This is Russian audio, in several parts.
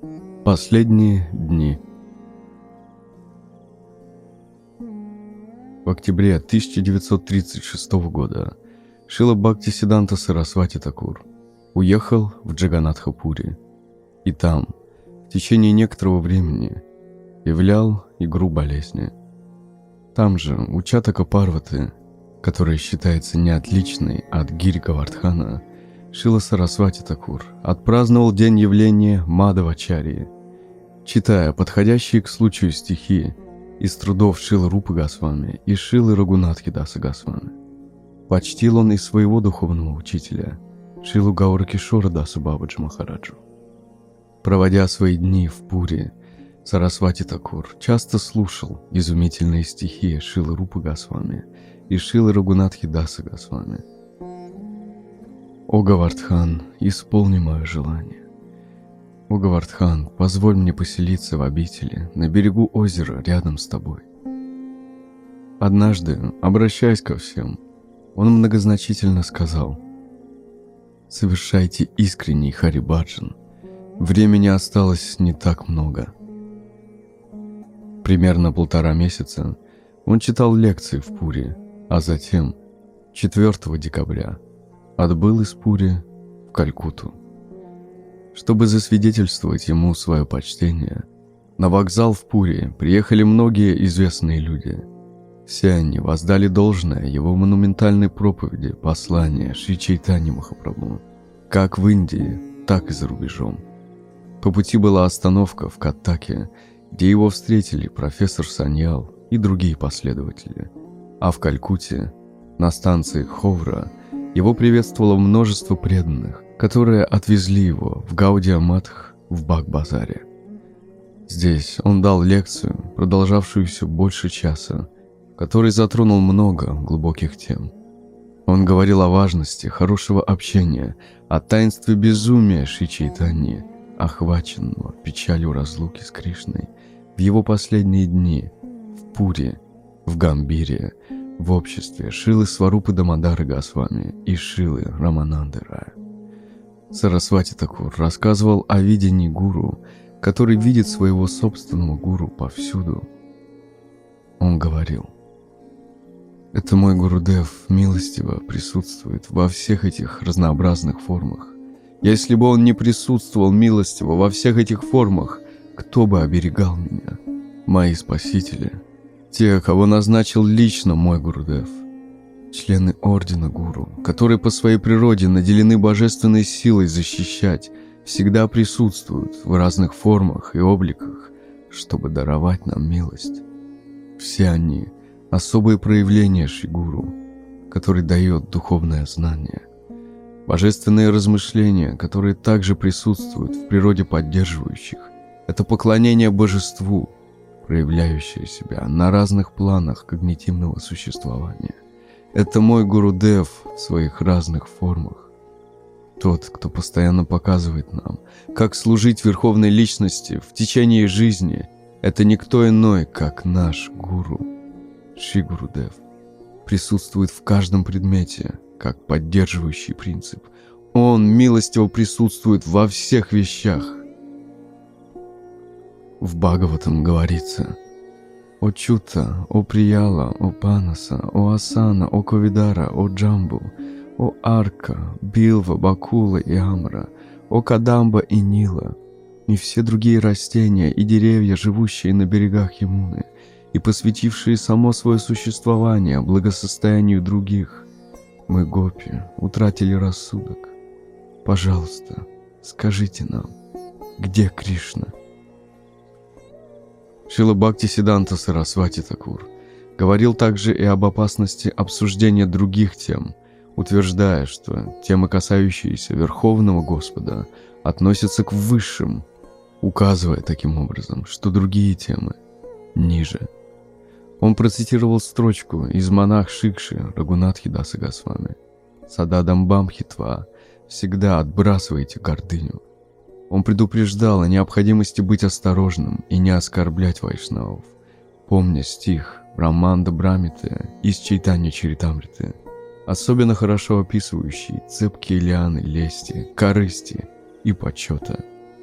Последние дни. В октябре 1936 года Шрила Бхактисиданта Сарасвати Такур уехал в Джаганатхапури и там, в течение некоторого времени, являл игру болезни. Там же у Чатака Парваты, которая считается неотличной от Гири Говардхана, Шрила Сарасвати Такур отпраздновал день явления Мадавачарьи, читая подходящие к случаю стихи из трудов Шрилы Рупы Госвами и Шрилы Рагунатхи Даса Госвами. Почтил он и своего духовного учителя, Шрилу Гауракишора Дасу Бабаджи Махараджу. Проводя свои дни в Пури, Сарасвати Такур часто слушал изумительные стихи Шрилы Рупы Госвами и Шрилы Рагунатхи Даса Госвами. «О Говардхан, исполни мое желание. О Говардхан, позволь мне поселиться в обители на берегу озера рядом с тобой». Однажды, обращаясь ко всем, он многозначительно сказал: «Совершайте искренний Хари-баджан. Времени осталось не так много». Примерно 1,5 месяца он читал лекции в Пури, а затем, 4 декабря, отбыл из Пури в Калькутту. Чтобы засвидетельствовать ему свое почтение, на вокзал в Пури приехали многие известные люди. Все они воздали должное его монументальной проповеди послания Шри Чайтаньи Махапрабху, как в Индии, так и за рубежом. По пути была остановка в Каттаке, где его встретили профессор Саньял и другие последователи, а в Калькутте, на станции Ховра, его приветствовало множество преданных, которые отвезли его в Гаудия-Матх в Баг-базаре. Здесь он дал лекцию, продолжавшуюся больше часа, в которой затронул много глубоких тем. Он говорил о важности хорошего общения, о таинстве безумия Шри Чайтаньи, охваченного печалью разлуки с Кришной в его последние дни в Пури, в Гамбире, в обществе Шрилы Сварупы Дамодары Госвами и Шрилы Рамананды Рая. Сарасвати Такур рассказывал о видении гуру, который видит своего собственного гуру повсюду. Он говорил: «Это мой Гурудев милостиво присутствует во всех этих разнообразных формах. Если бы он не присутствовал милостиво во всех этих формах, кто бы оберегал меня? Мои спасители, те, кого назначил лично мой Гурудев, члены ордена Гуру, которые по своей природе наделены божественной силой защищать, всегда присутствуют в разных формах и обликах, чтобы даровать нам милость. Все они — особые проявления Шри Гуру, который дает духовное знание, божественные размышления, которые также присутствуют в природе поддерживающих. Это поклонение божеству, проявляющее себя на разных планах когнитивного существования. Это мой Гурудев в своих разных формах. Тот, кто постоянно показывает нам, как служить Верховной Личности в течение жизни, это никто иной, как наш Гуру. Шри Гурудев присутствует в каждом предмете, как поддерживающий принцип. Он милостиво присутствует во всех вещах. В Бхагаватам говорится: «О Чута, о Прияла, о Панаса, о Асана, о Ковидара, о Джамбу, о Арка, Билва, Бакула и Амра, о Кадамба и Нила, и все другие растения и деревья, живущие на берегах Ямуны, и посвятившие само свое существование благосостоянию других. Мы, гопи, утратили рассудок. Пожалуйста, скажите нам, где Кришна?» Шрила Бхактисиданта Сарасвати Такур говорил также и об опасности обсуждения других тем, утверждая, что темы, касающиеся Верховного Господа, относятся к высшим, указывая таким образом, что другие темы ниже. Он процитировал строчку из монах Шикши Рагунатхи Даса Госвами: «Сададам Бамхитва, всегда отбрасывайте гордыню». Он предупреждал о необходимости быть осторожным и не оскорблять вайшнавов, помня стих Браманда Брамиты из Чайтанья Чаритамриты, особенно хорошо описывающий цепкие лианы лести, корысти и почета.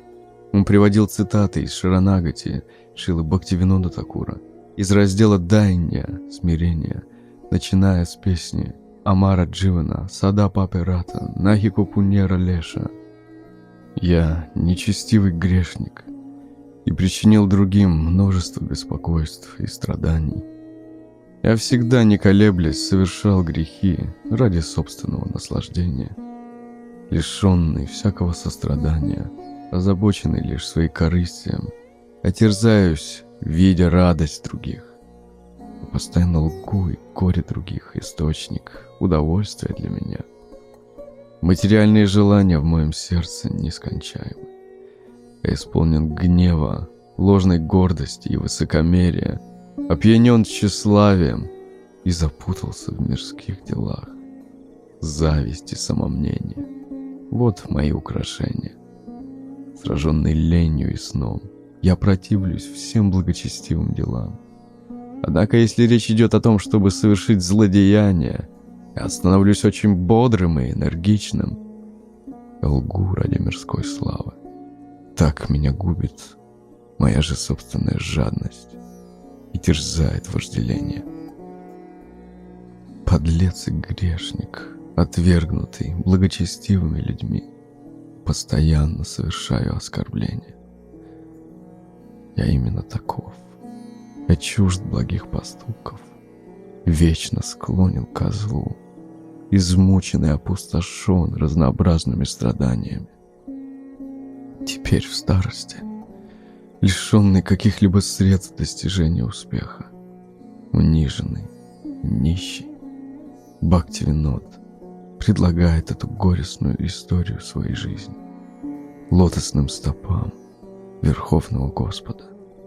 Он приводил цитаты из Шаранагати Шрилы Бхактивинода Такура, из раздела «Дайнья» — смирение, начиная с песни Амара Дживана, Сада Папе Рата, Нахико Пуньера Леша. «Я нечестивый грешник и причинил другим множество беспокойств и страданий. Я всегда, не колеблясь, совершал грехи ради собственного наслаждения, лишенный всякого сострадания, озабоченный лишь своей корыстием, отерзаюсь, видя радость других. Я постоянно лгу, и горе других — источник удовольствия для меня. Материальные желания в моем сердце нескончаемы. Я исполнен гнева, ложной гордости и высокомерия, опьянен тщеславием и запутался в мирских делах. Зависть и самомнение — вот мои украшения. Сраженный ленью и сном, я противлюсь всем благочестивым делам. Однако, если речь идет о том, чтобы совершить злодеяние, я становлюсь очень бодрым и энергичным. Я лгу ради мирской славы. Так меня губит моя же собственная жадность и терзает вожделение. Подлец и грешник, отвергнутый благочестивыми людьми, постоянно совершаю оскорбления. Я именно таков. Я чужд благих поступков, вечно склонен ко злу, измучен и опустошен разнообразными страданиями. Теперь в старости, лишенный каких-либо средств достижения успеха, униженный, нищий, Бхактивинод предлагает эту горестную историю своей жизни лотосным стопам Верховного Господа.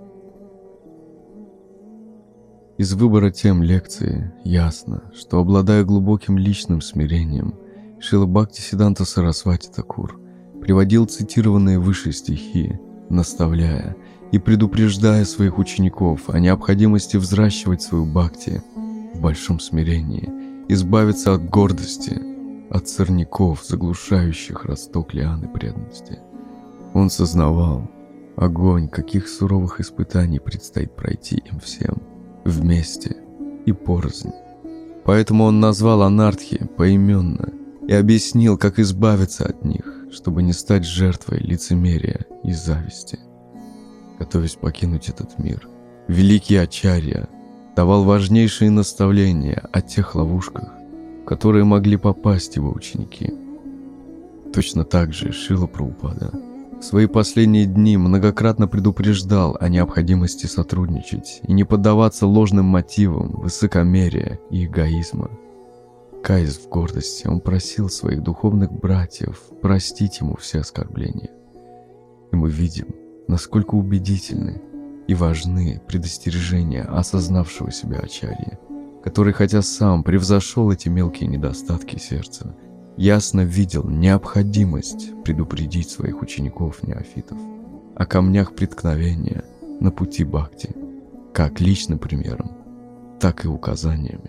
Из выбора тем лекции ясно, что, обладая глубоким личным смирением, Шрила Бхактисиддханта Сарасвати Такур приводил цитированные выше стихи, наставляя и предупреждая своих учеников о необходимости взращивать свою бхакти в большом смирении, избавиться от гордости, от сорняков, заглушающих росток лианы преданности. Он сознавал огонь, каких суровых испытаний предстоит пройти им всем, вместе и порознь. Поэтому он назвал анартхи поименно и объяснил, как избавиться от них, чтобы не стать жертвой лицемерия и зависти. Готовясь покинуть этот мир, великий Ачарья давал важнейшие наставления о тех ловушках, в которые могли попасть его ученики. Точно так же Шрила Прабхупада в свои последние дни многократно предупреждал о необходимости сотрудничать и не поддаваться ложным мотивам высокомерия и эгоизма. Каясь в гордости, он просил своих духовных братьев простить ему все оскорбления. И мы видим, насколько убедительны и важны предостережения осознавшего себя Ачарьи, который, хотя сам превзошел эти мелкие недостатки сердца, ясно видел необходимость предупредить своих учеников-неофитов о камнях преткновения на пути бхакти, как личным примером, так и указаниями.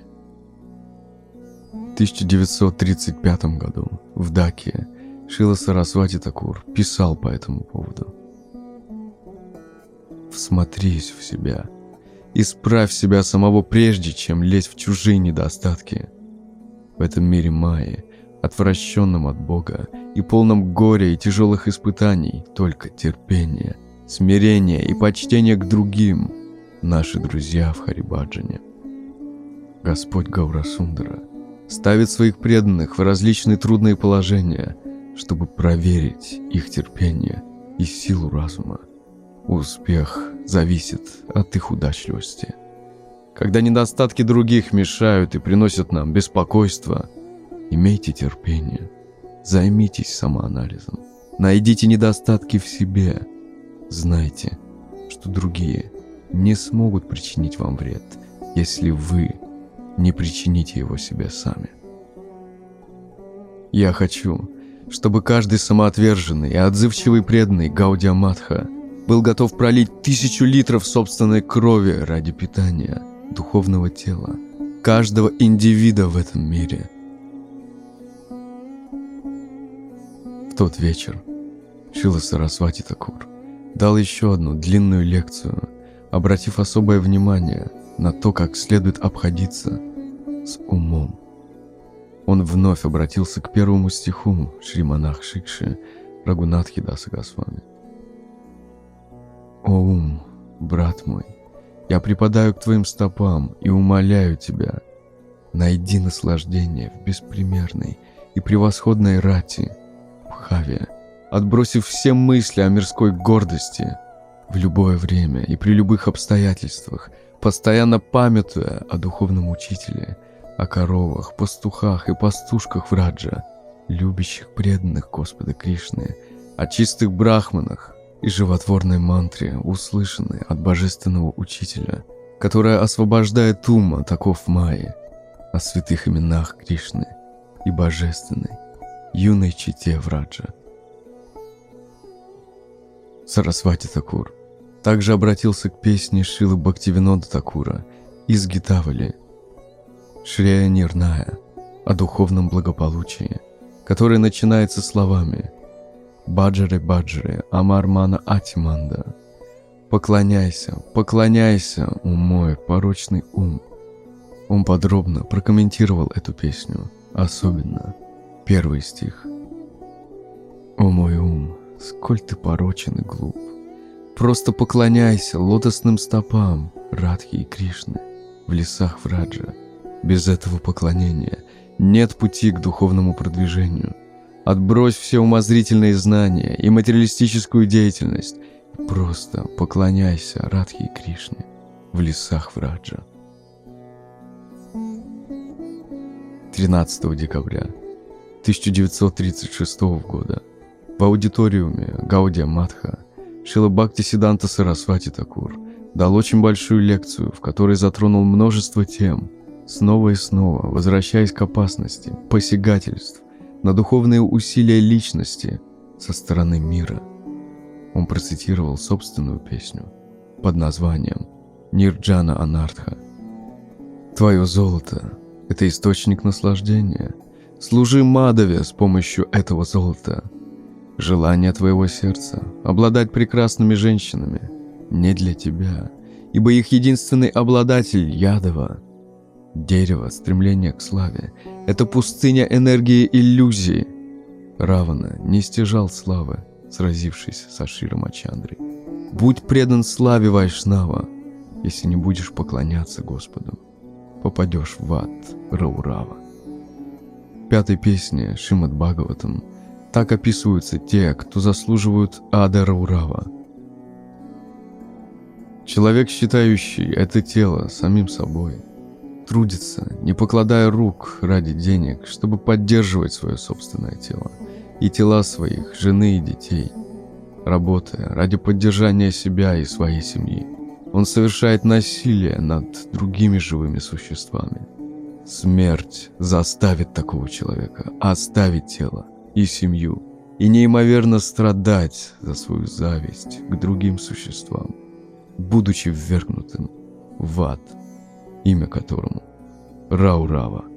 В 1935 году в Даке Шрила Сарасвати Такур писал по этому поводу: «Всмотрись в себя, исправь себя самого прежде, чем лезть в чужие недостатки. В этом мире майи, отвращенном от Бога и полном горя и тяжелых испытаний, только терпение, смирение и почтение к другим — наши друзья в Харибаджане. Господь Гаурасундара ставит своих преданных в различные трудные положения, чтобы проверить их терпение и силу разума. Успех зависит от их удачливости. Когда недостатки других мешают и приносят нам беспокойство, имейте терпение, займитесь самоанализом, найдите недостатки в себе. Знайте, что другие не смогут причинить вам вред, если вы не причините его себе сами. Я хочу, чтобы каждый самоотверженный и отзывчивый преданный Гаудия Матха был готов пролить 1000 литров собственной крови ради питания духовного тела каждого индивида в этом мире. В тот вечер Шрила Сарасвати Такур дал еще одну длинную лекцию, обратив особое внимание на то, как следует обходиться с умом. Он вновь обратился к первому стиху Шриманах Шикши Рагунатхи Даса Госвами. «О ум, брат мой, я припадаю к твоим стопам и умоляю тебя, найди наслаждение в беспримерной и превосходной рати, Бхаве, отбросив все мысли о мирской гордости в любое время и при любых обстоятельствах, постоянно памятуя о духовном учителе, о коровах, пастухах и пастушках Враджа, любящих преданных Господа Кришны, о чистых брахманах и животворной мантре, услышанной от божественного учителя, которая освобождает ум от оков Майи, о святых именах Кришны и божественной, юной чете Враджа». Сарасвати Такур также обратился к песне Шрилы Бхактивинода Такура из Гитавали Шрея Нирная о духовном благополучии, которая начинается словами «Баджаре Баджаре Амар Мана Атиманда». «Поклоняйся, поклоняйся, о мой порочный ум». Он подробно прокомментировал эту песню, особенно первый стих. «О мой ум, сколь ты порочен и глуп, просто поклоняйся лотосным стопам Радхи и Кришны в лесах Враджа. Без этого поклонения нет пути к духовному продвижению. Отбрось все умозрительные знания и материалистическую деятельность и просто поклоняйся Радхи и Кришне в лесах Враджа». 13 декабря 1936 года в аудиториуме Гаудия Матха Шрила Бхактисиданта Сарасвати Такур дал очень большую лекцию, в которой затронул множество тем, снова и снова возвращаясь к опасности посягательств на духовные усилия личности со стороны мира. Он процитировал собственную песню под названием «Нирджана Анартха». «Твое золото – это источник наслаждения. Служи Мадаве с помощью этого золота. Желание твоего сердца – обладать прекрасными женщинами – не для тебя, ибо их единственный обладатель – Ядава. Дерево стремления к славе – это пустыня энергии иллюзии. Равана не стяжал славы, сразившись со Ширамачандрой. Будь предан славе Вайшнава, если не будешь поклоняться Господу, попадешь в ад Раурава». В пятой песне Шримад Бхагаватам так описываются те, кто заслуживают ада Раурава. Человек, считающий это тело самим собой, трудится, не покладая рук ради денег, чтобы поддерживать свое собственное тело и тела своих жены и детей. Работая ради поддержания себя и своей семьи, он совершает насилие над другими живыми существами. Смерть заставит такого человека оставить тело и семью и неимоверно страдать за свою зависть к другим существам, будучи ввергнутым в ад, имя которому Раурава.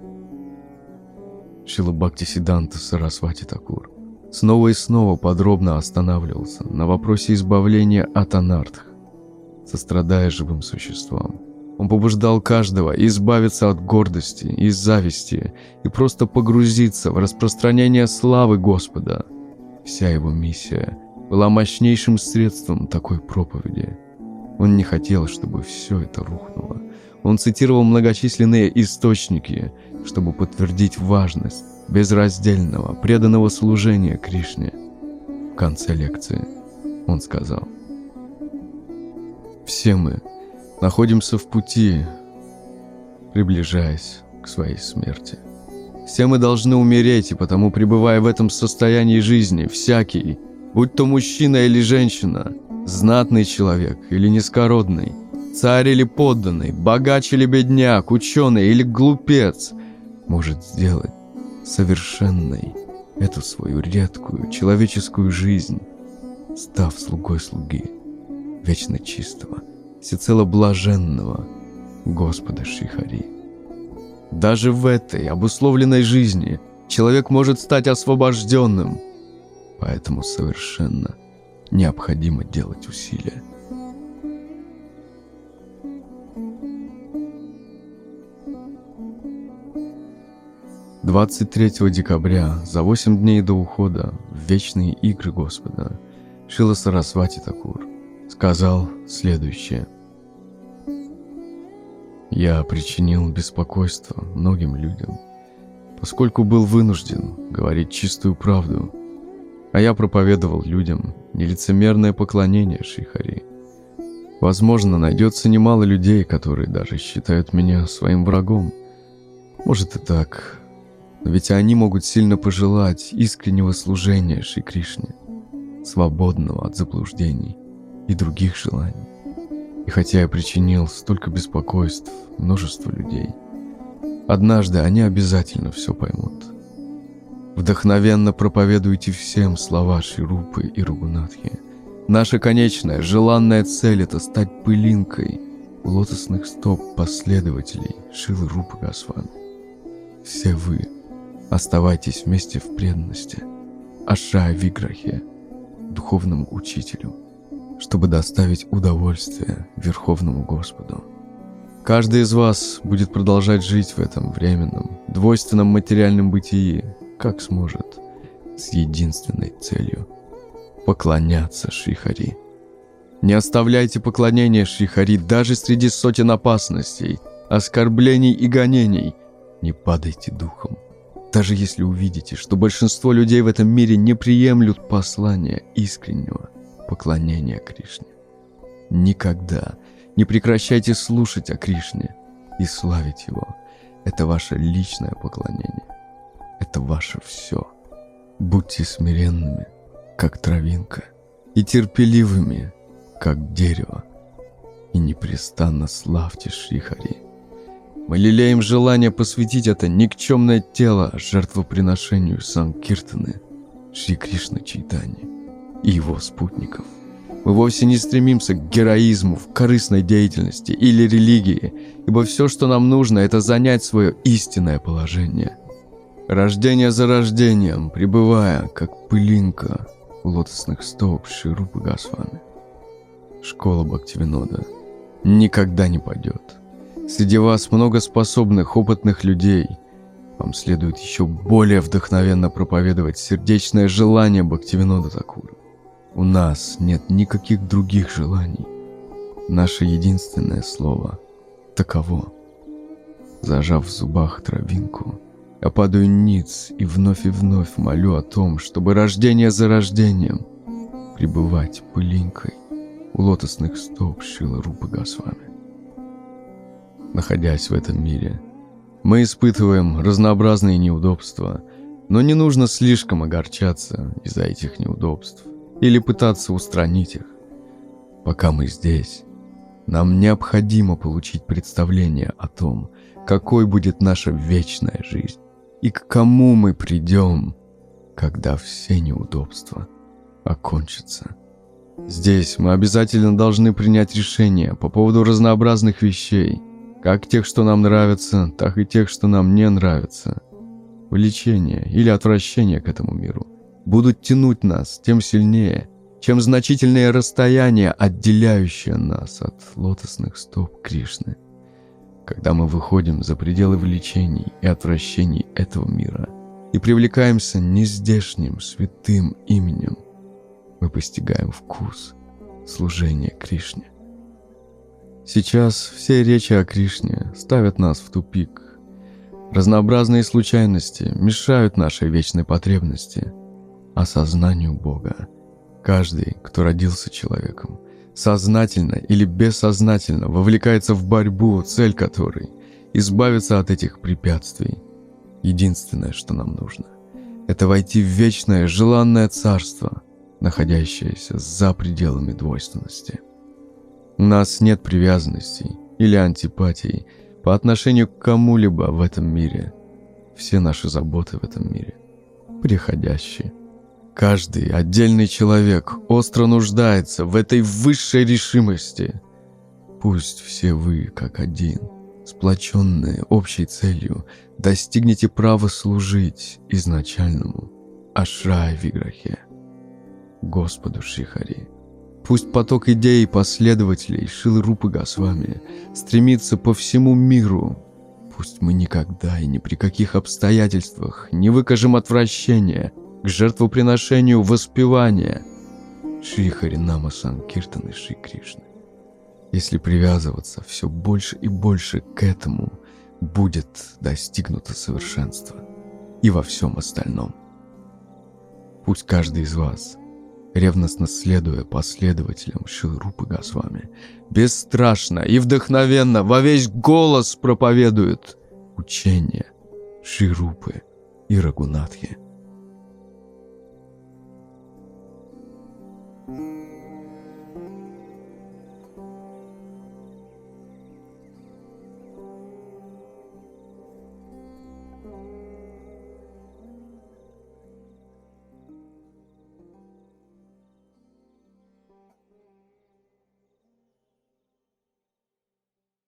Шрила Бхактисиданта Сарасвати Такур снова и снова подробно останавливался на вопросе избавления от анартх, сострадая живым существам. Он побуждал каждого избавиться от гордости и зависти и просто погрузиться в распространение славы Господа. Вся его миссия была мощнейшим средством такой проповеди. Он не хотел, чтобы все это рухнуло. Он цитировал многочисленные источники, чтобы подтвердить важность безраздельного, преданного служения Кришне. В конце лекции он сказал: «Все мы находимся в пути, приближаясь к своей смерти. Все мы должны умереть, и потому, пребывая в этом состоянии жизни, всякий, будь то мужчина или женщина, знатный человек или низкородный, царь или подданный, богач или бедняк, ученый или глупец, может сделать совершенной эту свою редкую человеческую жизнь, став слугой слуги вечно чистого, всецело блаженного Господа Шри-Хари. Даже в этой обусловленной жизни человек может стать освобожденным, поэтому совершенно необходимо делать усилия. — 23 декабря, за 8 дней до ухода в вечные игры Господа, Шрила Сарасвати Такур сказал следующее. «Я причинил беспокойство многим людям, поскольку был вынужден говорить чистую правду, а я проповедовал людям нелицемерное поклонение Шри-Хари. Возможно, найдется немало людей, которые даже считают меня своим врагом. Может и так, но ведь они могут сильно пожелать искреннего служения Шри Кришне, свободного от заблуждений и других желаний. И хотя я причинил столько беспокойств множеству людей, однажды они обязательно все поймут. Вдохновенно проповедуйте всем слова Шри Рупы и Рагунатхи. Наша конечная, желанная цель — это стать пылинкой у лотосных стоп последователей Шрилы Рупы Госвами. Все вы оставайтесь вместе в преданности Ашрая Виграхе, духовному учителю, чтобы доставить удовольствие Верховному Господу. Каждый из вас будет продолжать жить в этом временном, двойственном материальном бытии, как сможет, с единственной целью — поклоняться Шри-Хари. Не оставляйте поклонения Шри-Хари даже среди сотен опасностей, оскорблений и гонений. Не падайте духом. Даже если увидите, что большинство людей в этом мире не приемлют послания искреннего поклонения Кришне. Никогда не прекращайте слушать о Кришне и славить Его. Это ваше личное поклонение. Это ваше все. Будьте смиренными, как травинка, и терпеливыми, как дерево, и непрестанно славьте Шри-Хари. Мы лелеем желание посвятить это никчемное тело жертвоприношению Санкиртаны, Шри Кришна Чайтаньи и его спутников. Мы вовсе не стремимся к героизму в корыстной деятельности или религии, ибо все, что нам нужно, это занять свое истинное положение. Рождение за рождением, пребывая, как пылинка у лотосных стоп Шри Рупы Госвами. Школа Бхактивинода никогда не падет. Среди вас много способных, опытных людей. Вам следует еще более вдохновенно проповедовать сердечное желание Бхактивинода Такура. У нас нет никаких других желаний. Наше единственное слово таково. Зажав в зубах травинку, я падаю ниц и вновь молю о том, чтобы рождение за рождением пребывать пылинкой у лотосных стоп Шрилы Рупы Госвами. Находясь в этом мире, мы испытываем разнообразные неудобства, но не нужно слишком огорчаться из-за этих неудобств или пытаться устранить их. Пока мы здесь, нам необходимо получить представление о том, какой будет наша вечная жизнь и к кому мы придем, когда все неудобства окончатся. Здесь мы обязательно должны принять решение по поводу разнообразных вещей, как тех, что нам нравятся, так и тех, что нам не нравятся. Влечение или отвращение к этому миру будут тянуть нас тем сильнее, чем значительное расстояние, отделяющее нас от лотосных стоп Кришны. Когда мы выходим за пределы влечений и отвращений этого мира и привлекаемся нездешним святым именем, мы постигаем вкус служения Кришне. Сейчас все речи о Кришне ставят нас в тупик. Разнообразные случайности мешают нашей вечной потребности, осознанию Бога. Каждый, кто родился человеком, сознательно или бессознательно вовлекается в борьбу, цель которой — избавиться от этих препятствий. Единственное, что нам нужно — это войти в вечное, желанное царство, находящееся за пределами двойственности. У нас нет привязанностей или антипатий по отношению к кому-либо в этом мире. Все наши заботы в этом мире приходящие. Каждый отдельный человек остро нуждается в этой высшей решимости. Пусть все вы, как один, сплоченные общей целью, достигнете права служить изначальному Ашрая Виграхе. Господу Шри Хари. Пусть поток идей и последователей Шилы Рупы Госвами стремится по всему миру. Пусть мы никогда и ни при каких обстоятельствах не выкажем отвращения к жертвоприношению воспевания Шри Харинама Санкиртаны Шри Кришны. Если привязываться все больше и больше к этому, будет достигнуто совершенство и во всем остальном. Пусть каждый из вас, ревностно следуя последователям Шилы Рупы Госвами, бесстрашно и вдохновенно во весь голос проповедует учение Шри Рупы и Рагунатхи.